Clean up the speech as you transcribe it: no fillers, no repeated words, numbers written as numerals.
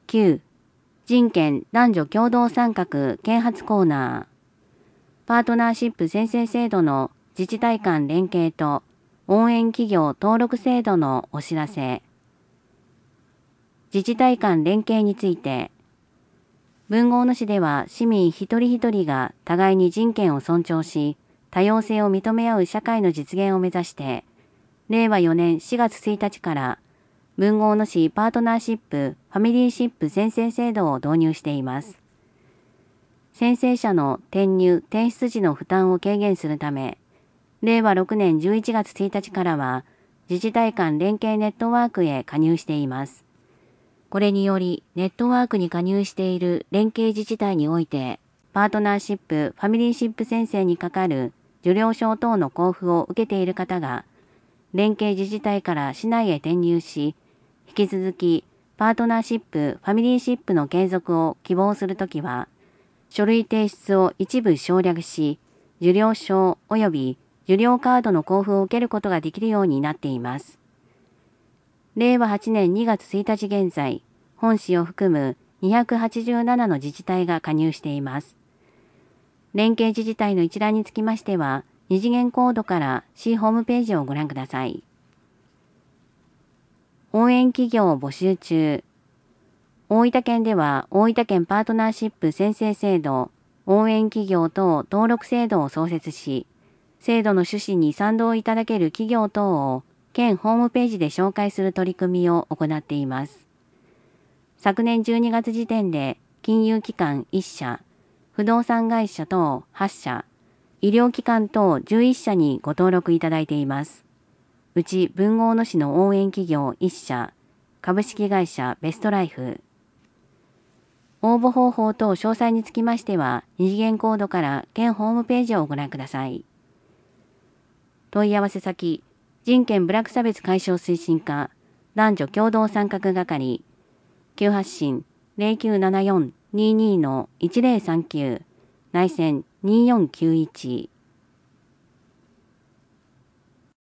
9、人権男女共同参画啓発コーナー。パートナーシップ宣誓制度の自治体間連携と応援企業登録制度のお知らせ。自治体間連携について、豊後大野市では市民一人一人が互いに人権を尊重し、多様性を認め合う社会の実現を目指して、令和4年4月1日から豊後大野市パートナーシップファミリーシップ宣誓制度を導入しています。宣誓者の転入・転出時の負担を軽減するため、令和6年11月1日からは自治体間連携ネットワークへ加入しています。これによりネットワークに加入している連携自治体において、パートナーシップファミリーシップ宣誓にかかる受領証等の交付を受けている方が、連携自治体から市内へ転入し、引き続きパートナーシップファミリーシップの継続を希望するときは、書類提出を一部省略し、受領証及び受領カードの交付を受けることができるようになっています。令和8年2月1日現在、本市を含む287の自治体が加入しています。連携自治体の一覧につきましては、二次元コードから市ホームページをご覧ください。応援企業を募集中。大分県では大分県パートナーシップ宣誓制度、応援企業等登録制度を創設し、制度の趣旨に賛同いただける企業等を県ホームページで紹介する取り組みを行っています。昨年12月時点で金融機関1社、不動産会社等8社、医療機関等11社にご登録いただいています。うち豊後大野市の応援企業1社、株式会社ベストライフ。応募方法等詳細につきましては、二次元コードから県ホームページをご覧ください。問い合わせ先、人権部落差別解消推進課、男女共同参画係、急発進 0974-22-1039、内線2491。